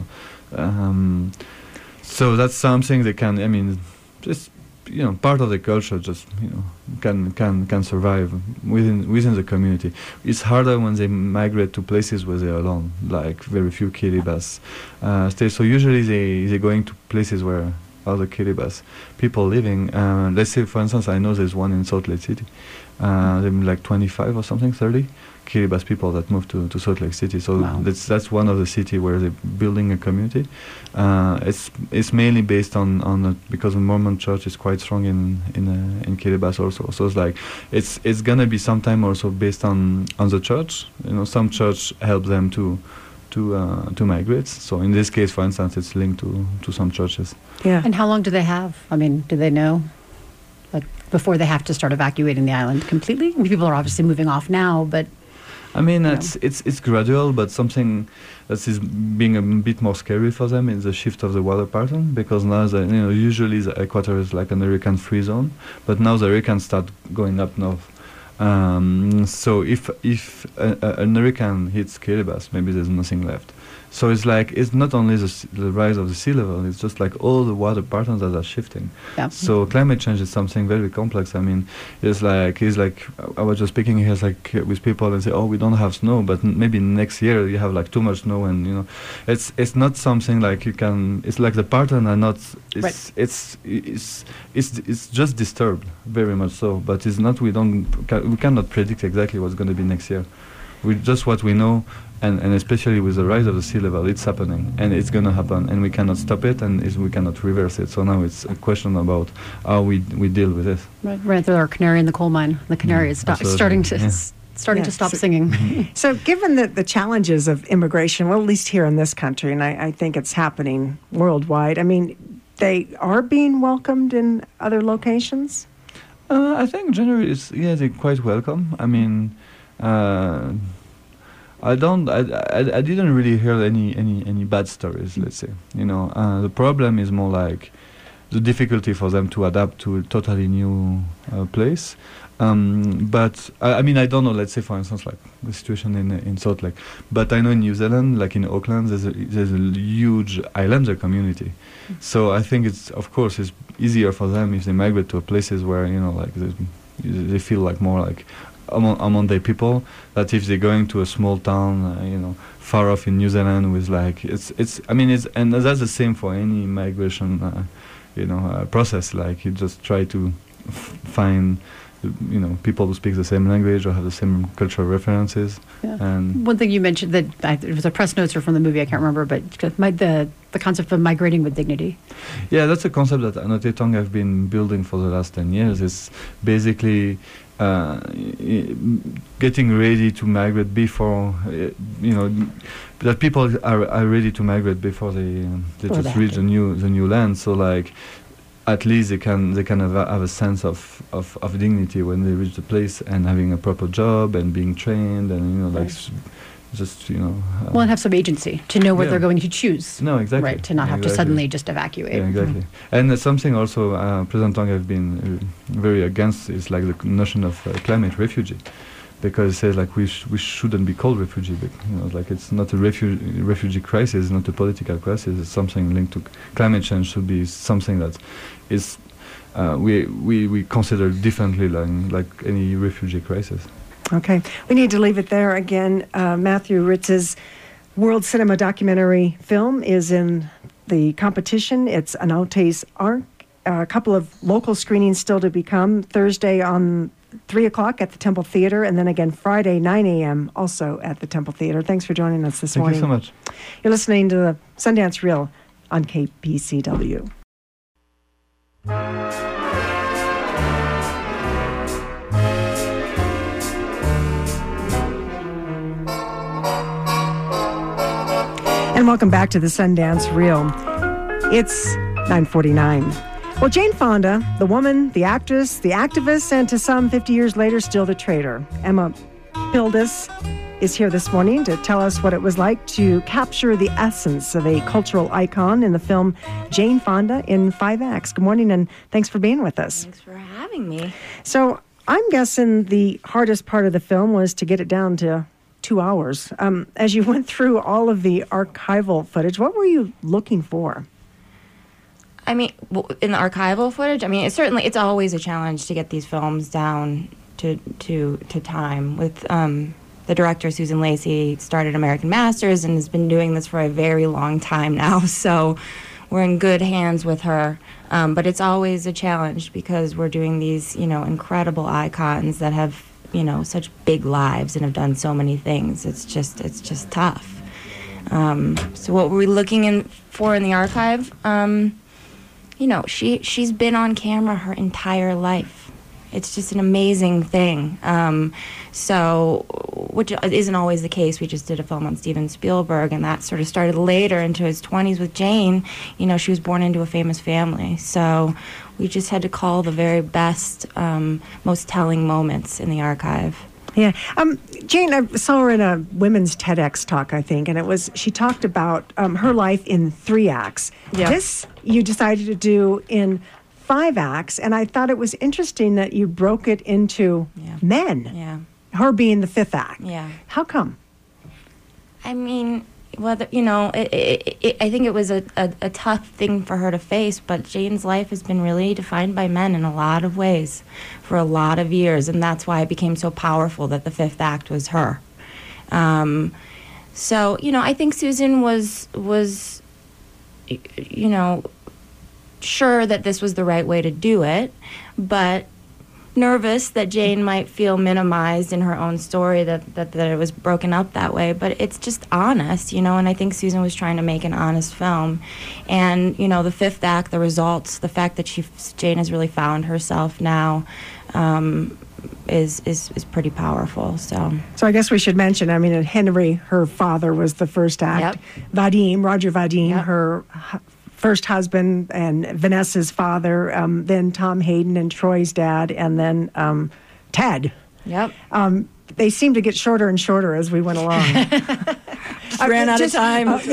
um, so that's something they can. I mean, just you know, part of the culture. Just you know, can can can survive within within the community. It's harder when they migrate to places where they're alone, like very few Kiribati uh, stay. So usually they they're going to places where other Kiribati people living. Uh, let's say, for instance, I know there's one in Salt Lake City. Uh, they're like twenty-five or something, thirty Kiribati people that moved to, to Salt Lake City. So Wow. that's that's one of the city where they're building a community. Uh, it's it's mainly based on on the, because the Mormon Church is quite strong in in uh, in Kiribati also. So it's like it's it's gonna be sometime also based on on the church. You know, some church help them to. To, uh, to migrate. So in this case, for instance, it's linked to, to some churches. Yeah. And how long do they have? I mean, do they know? Like, before they have to start evacuating the island completely? I mean, people are obviously moving off now, but I mean, You it's it's it's gradual, but something that is being a bit more scary for them is the shift of the water pattern, because now the, you know usually the equator is like an hurricane free zone, but now the hurricanes start going up north. Um, so if if a, a, an hurricane hits Kiribati, maybe there's nothing left. So it's like it's not only the, s- the rise of the sea level; it's just like all the water patterns that are shifting. yeah. So climate change is something very complex. I mean, it's like it's like I was just speaking here like uh, with people and say, oh, we don't have snow, but n- maybe next year you have like too much snow, and you know, it's it's not something like you can. It's like the pattern are not. It's Right. it's it's it's it's just disturbed very much so, but it's not. We don't ca- we cannot predict exactly what's going to be next year. We just what we know. And, and especially with the rise of the sea level, it's happening, and it's going to happen, and we cannot stop it, and it's, we cannot reverse it. So now it's a question about how we we deal with this. Right, right. They're our canary in the coal mine. The canary Mm, is sto- absolutely, starting to yeah. s- starting Yeah, to stop so- singing. So, given the, the challenges of immigration, well, at least here in this country, and I, I think it's happening worldwide, I mean, they are being welcomed in other locations? Uh, I think generally, it's, yeah, they're quite welcome. I mean, uh, I don't. I, I, I didn't really hear any, any, any bad stories. Let's say. You know, uh, the problem is more like the difficulty for them to adapt to a totally new uh, place. Um, but I, I mean, I don't know. Let's say, for instance, like the situation in in Salt Lake. But I know in New Zealand, like in Auckland, there's a there's a huge Islander community. Mm-hmm. So I think it's of course it's easier for them if they migrate to places where you know like they, they feel like more like among among their people. That if they're going to a small town, uh, you know, far off in New Zealand, with like it's it's. I mean, it's and that's the same for any migration, uh, you know, uh, process. Like you just try to f- find. You know, people who speak the same language or have the same cultural references. Yeah. And one thing you mentioned that I, it was a press notes or from the movie, I can't remember, but my, the the concept of migrating with dignity. Yeah, that's a concept that Anote Tong have been building for the last ten years. It's basically uh, getting ready to migrate before, uh, you know, that people are, are ready to migrate before they um, they Or just they reach have the new the new land. So like. At least they can they can have a, have a sense of, of, of dignity when they reach the place and having a proper job and being trained and you know like s- just you know uh, Well, and have some agency to know what yeah. they're going to choose. No, exactly. Right, to not have to Exactly. suddenly just evacuate. Yeah, exactly. And uh, something also uh, President Tong have been uh, very against is like the notion of uh, climate refugee, because it says like we sh- we shouldn't be called refugee. But, you know, like it's not a refu- refugee crisis, it's not a political crisis. It's something linked to c- climate change. Should be something that is uh, we we we consider differently like like any refugee crisis. Okay. We need to leave it there. Again, uh, Matthew Ritz's World Cinema documentary film is in the competition. It's Anote's Ark. Uh, a couple of local screenings still to become. Thursday on three o'clock at the Temple Theater, and then again Friday, nine a.m. also at the Temple Theater. Thanks for joining us this Thank morning. you so much. You're listening to the Sundance Reel on K P C W. And welcome back to the Sundance Reel. It's nine forty-nine. Well, Jane Fonda, the woman, the actress, the activist, and to some fifty years later, still the traitor. Emma Pildes is here this morning to tell us what it was like to capture the essence of a cultural icon in the film Jane Fonda in five acts. Good morning, and thanks for being with us. Thanks for having me. So I'm guessing the hardest part of the film was to get it down to two hours. Um, as you went through all of the archival footage, what were you looking for? I mean, w- in the archival footage, I mean, it's certainly, it's always a challenge to get these films down to to, to time. With um, the director, Susan Lacey, started American Masters and has been doing this for a very long time now, so we're in good hands with her. Um, but it's always a challenge because we're doing these, you know, incredible icons that have, you know, such big lives and have done so many things. It's just, it's just tough. Um, so what were we looking in for in the archive? Um, you know, she, she's been on camera her entire life. It's just an amazing thing. Um, so, which isn't always the case. We just did a film on Steven Spielberg, and that sort of started later into his twenties with Jane. You know, she was born into a famous family. So we just had to call the very best, um, most telling moments in the archive. Yeah. Um, Jane, I saw her in a women's TEDx talk, I think, and it was, she talked about um, her life in three acts. Yeah. This you decided to do in five acts, and I thought it was interesting that you broke it into Yeah. men, Yeah. her being the fifth act. Yeah. How come? I mean, whether you know, it, it, it, I think it was a, a, a tough thing for her to face, but Jane's life has been really defined by men in a lot of ways for a lot of years, and that's why it became so powerful that the fifth act was her. Um, so, you know, I think Susan was was, you know, sure that this was the right way to do it, but nervous that Jane might feel minimized in her own story, that, that, that it was broken up that way. But it's just honest, you know, and I think Susan was trying to make an honest film. And, you know, the fifth act, the results, the fact that she Jane has really found herself now um, is, is, is pretty powerful, so... So I guess we should mention, I mean, Henry, her father, was the first act. Yep. Vadim, Roger Vadim, Yep. her hu- first husband, and Vanessa's father, um, then Tom Hayden and Troy's dad, and then um, Ted. Yep. Um, they seemed to get shorter and shorter as we went along. Just ran out Just- of time. oh,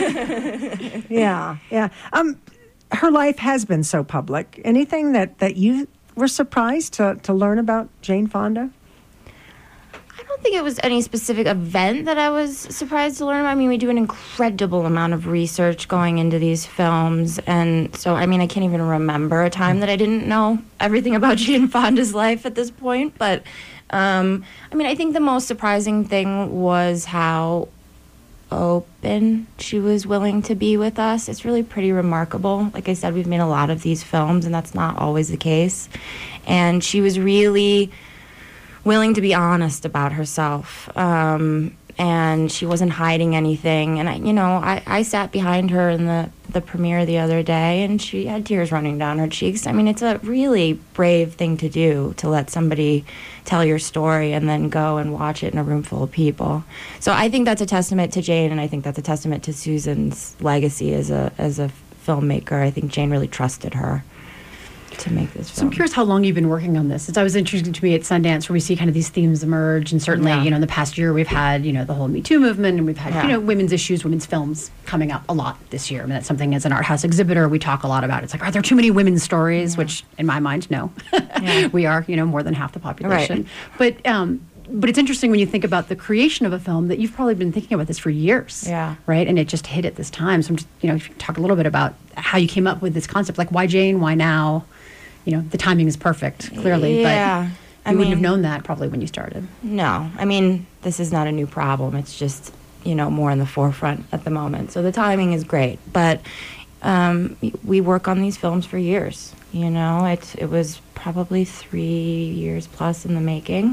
yeah, yeah. Um, her life has been so public. Anything that, that you were surprised to, to learn about Jane Fonda? I don't think it was any specific event that I was surprised to learn about. I mean, we do an incredible amount of research going into these films. And so, I mean, I can't even remember a time that I didn't know everything about Jane Fonda's life at this point. But, um, I mean, I think the most surprising thing was how open she was willing to be with us. It's really pretty remarkable. Like I said, we've made a lot of these films, and that's not always the case. And she was really willing to be honest about herself, um, and she wasn't hiding anything. And I, you know, I, I sat behind her in the, the premiere the other day, and she had tears running down her cheeks. I mean, it's a really brave thing to do, to let somebody tell your story and then go and watch it in a room full of people. So I think that's a testament to Jane, and I think that's a testament to Susan's legacy as a as a filmmaker. I think Jane really trusted her to make this So film. I'm curious how long you've been working on this. It's always interesting to me at Sundance where we see kind of these themes emerge, and certainly, Yeah. you know, in the past year we've had, you know, the whole Me Too movement, and we've had, Yeah. you know, women's issues, women's films coming up a lot this year. I mean, that's something as an art house exhibitor we talk a lot about. It's like, are there too many women's stories? Which, in my mind, no. Yeah. We are, you know, more than half the population. But, um, but it's interesting when you think about the creation of a film that you've probably been thinking about this for years. Yeah. Right? And it just hit at this time. So I'm just, you know, if you could talk a little bit about how you came up with this concept. Like, why Jane? Why now? You know, the timing is perfect, clearly, Yeah. but you I wouldn't have mean- known that probably when you started. No, I mean, this is not a new problem. It's just, you know, more in the forefront at the moment. So the timing is great. But um, we work on these films for years. You know, it, it was probably three years plus in the making.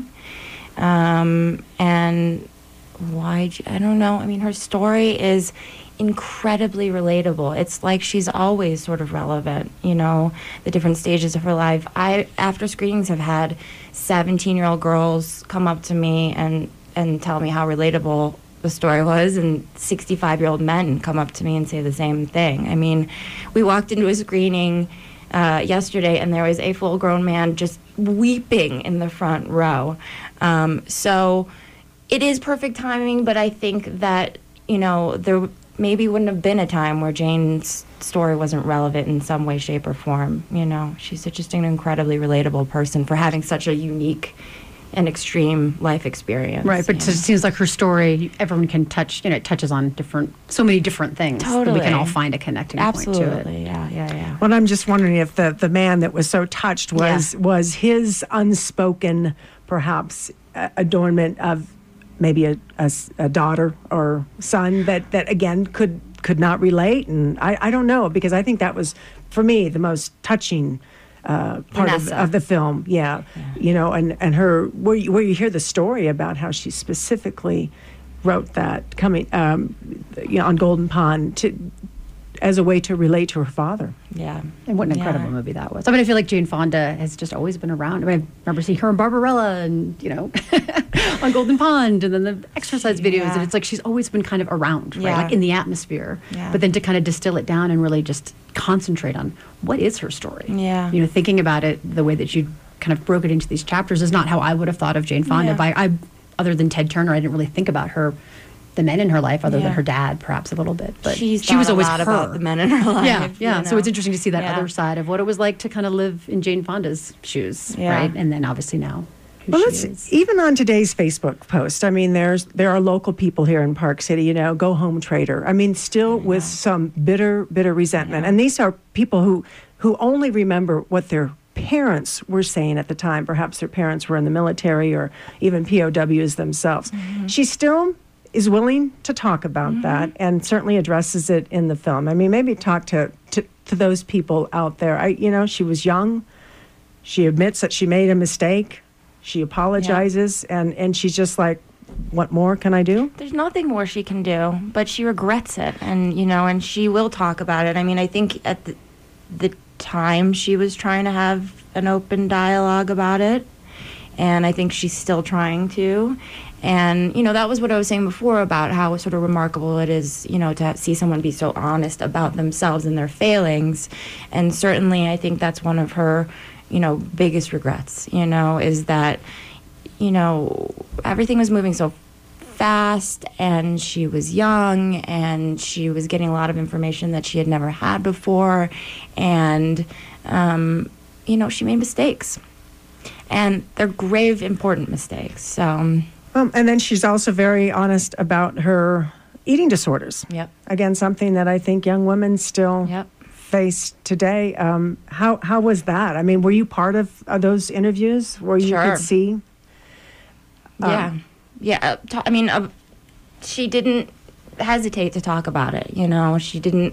Um, and why, j- I don't know. I mean, her story is incredibly relatable. It's like she's always sort of relevant, you know, the different stages of her life. I, after screenings, have had seventeen-year-old girls come up to me and, and tell me how relatable the story was, and sixty-five-year-old men come up to me and say the same thing. I mean, we walked into a screening uh, yesterday, and there was a full-grown man just weeping in the front row. Um, so it is perfect timing, but I think that, you know, there maybe wouldn't have been a time where Jane's story wasn't relevant in some way, shape, or form. You know, she's just an incredibly relatable person for having such a unique and extreme life experience. Right, but you it know? seems like her story, everyone can touch, you know, it touches on different, so many different things. That we Totally. can all find a connecting point to it. Absolutely, yeah, yeah, yeah. Well, I'm just wondering if the, the man that was so touched was was his unspoken, perhaps, uh, adornment of maybe a, a s- a daughter or son that, that again could could not relate. And I, I don't know, because I think that was, for me, the most touching uh, part of, Vanessa. of the film. Yeah. You know, and, and her, where you, where you hear the story about how she specifically wrote that coming, um, you know, on Golden Pond to as a way to relate to her father. Yeah. And what an Yeah. incredible movie that was. I mean, I feel like Jane Fonda has just always been around. I mean, I remember seeing her in Barbarella and, you know, on Golden Pond, and then the exercise videos. Yeah. And it's like she's always been kind of around, right? Yeah. Like in the atmosphere. Yeah. But then to kind of distill it down and really just concentrate on what is her story. Yeah. You know, thinking about it the way that you kind of broke it into these chapters is not how I would have thought of Jane Fonda. Yeah. By, I, other than Ted Turner, I didn't really think about her, the men in her life, other Yeah. than her dad, perhaps a little bit. But She's she was thought a always lot her. about the men in her life. Yeah, yeah. you So know? it's interesting to see that Yeah. other side of what it was like to kind of live in Jane Fonda's shoes, Yeah. right? And then obviously now, who Well, she let's is. even on today's Facebook post. I mean, there's there are local people here in Park City. You know, go home trader. I mean, still with some bitter, bitter resentment. And these are people who who only remember what their parents were saying at the time. Perhaps their parents were in the military or even P O Ws themselves. She still is willing to talk about that, and certainly addresses it in the film. I mean, maybe talk to, to to those people out there. I, you know, she was young. She admits that she made a mistake. She apologizes, and, and she's just like, what more can I do? There's nothing more she can do, but she regrets it, and you know, and she will talk about it. I mean, I think at the, the time she was trying to have an open dialogue about it, and I think she's still trying to. And you know, that was what I was saying before about how sort of remarkable it is, you know, to see someone be so honest about themselves and their failings. And certainly, I think that's one of her, you know, biggest regrets. You know, is that you know, everything was moving so fast, and she was young, and she was getting a lot of information that she had never had before, and um, you know, she made mistakes, and they're grave, important mistakes. So, um, and then she's also very honest about her eating disorders. Yep. Again, something that I think young women still Yep. face today. Um, how how was that? I mean, were you part of, of those interviews where you Sure. could see? Yeah. Um, Yeah. Uh, ta- I mean, uh, she didn't hesitate to talk about it, you know. She didn't,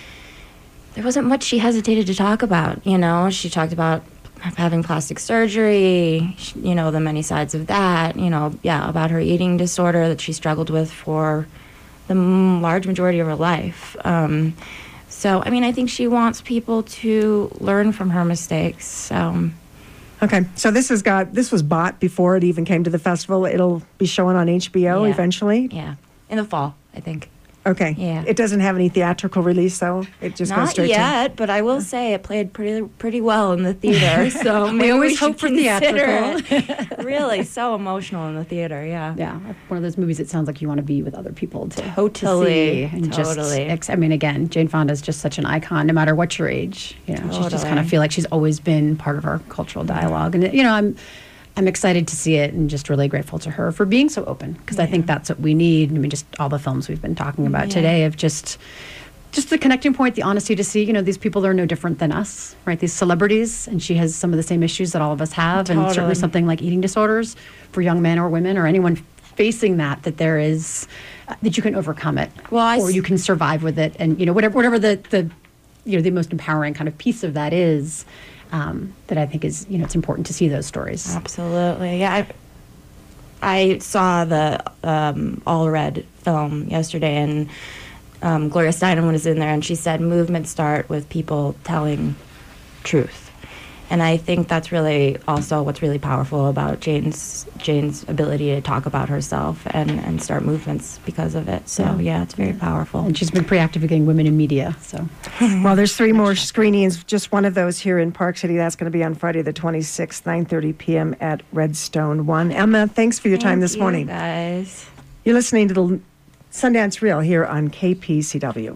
there wasn't much she hesitated to talk about, you know. She talked about having plastic surgery, sh- you know, the many sides of that, you know, yeah, about her eating disorder that she struggled with for the m- large majority of her life. Um, so, I mean, I think she wants people to learn from her mistakes, so... Okay, so this has got this was bought before it even came to the festival. It'll be showing on H B O Yeah. eventually. Yeah, in the fall, I think. Okay. Yeah. It doesn't have any theatrical release though. It just goes Not straight yet, but I will say it played pretty pretty well in the theater. So maybe always we should hope for consider theatrical. it. Really, so emotional in the theater. Yeah. Yeah, one of those movies. It sounds like you want to be with other people to Totally, to see and totally. Just, ex- I mean, again, Jane Fonda is just such an icon, no matter what your age. You know, she's just Totally. kind of feel like she's always been part of our cultural dialogue, and you know, I'm. I'm excited to see it and just really grateful to her for being so open, because I think that's what we need. I mean, just all the films we've been talking about Yeah. today of just just the connecting point, the honesty to see, you know, these people are no different than us, right? These celebrities, and she has some of the same issues that all of us have, and certainly Totally. something like eating disorders for young men or women or anyone facing that, that there is, uh, that you can overcome it, Well, I or s- you can survive with it, and, you know, whatever, whatever the, the, you know, the most empowering kind of piece of that is, um, that I think is, you know, it's important to see those stories. Absolutely. Yeah. I, I saw the um, All Red film yesterday, and um, Gloria Steinem was in there, and she said movements start with people telling truth. And I think that's really also what's really powerful about Jane's Jane's ability to talk about herself and, and start movements because of it. So, Yeah. yeah, it's very powerful. And she's been pretty active in getting women in media, so. Well, there's three more screenings. Just one of those here in Park City. That's going to be on Friday the twenty-sixth, nine thirty p.m. at Redstone One. Emma, thanks for your time Thank this you, morning. guys. You're listening to the Sundance Reel here on K P C W.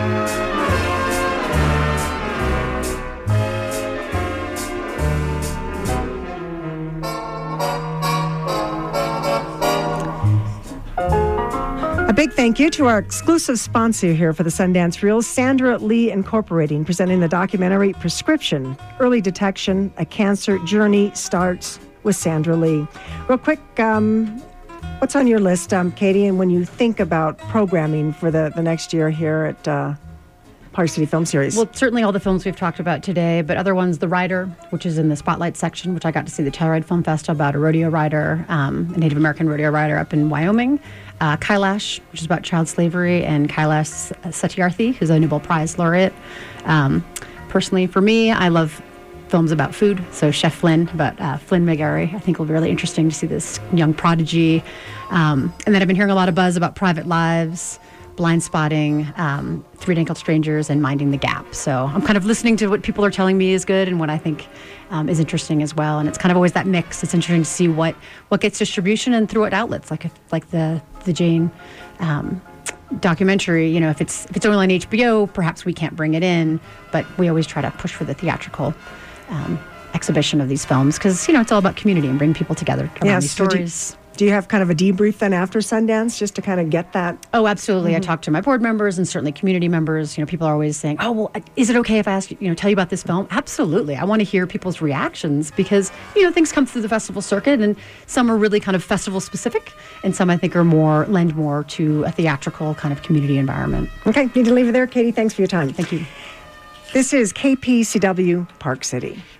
A big thank you to our exclusive sponsor here for the Sundance Reel, Sandra Lee Incorporating, presenting the documentary Prescription, Early Detection, A Cancer Journey Starts with Sandra Lee. Real quick, um, what's on your list, um, Katie, and when you think about programming for the, the next year here at uh, Park City Film Series? Well, certainly all the films we've talked about today, but other ones, The Rider, which is in the Spotlight section, which I got to see the Telluride Film Festival about a rodeo rider, um, a Native American rodeo rider up in Wyoming. Uh, Kailash, which is about child slavery, and Kailash Satyarthi, who's a Nobel Prize laureate. Um, personally, for me, I love films about food. So Chef Flynn, about uh, Flynn McGarry, I think will be really interesting to see this young prodigy. Um, and then I've been hearing a lot of buzz about Private Lives, Blind Spotting, um, Three Dankled Strangers, and Minding the Gap. So I'm kind of listening to what people are telling me is good and what I think um, is interesting as well. And it's kind of always that mix. It's interesting to see what, what gets distribution and through what outlets, like if, like the the Jane um, documentary. You know, if it's if it's only on H B O, perhaps we can't bring it in. But we always try to push for the theatrical um, exhibition of these films because you know it's all about community and bring people together around Yes, these so do- stories. Do you have kind of a debrief then after Sundance just to kind of get that? Oh, absolutely. I talk to my board members and certainly community members. You know, people are always saying, "Oh, well, is it okay if I ask you, you know, tell you about this film?" Absolutely. I want to hear people's reactions because you know things come through the festival circuit, and some are really kind of festival specific, and some I think are more lend more to a theatrical kind of community environment. Okay, need to leave it there. Katie, thanks for your time. Thank you. This is K P C W Park City.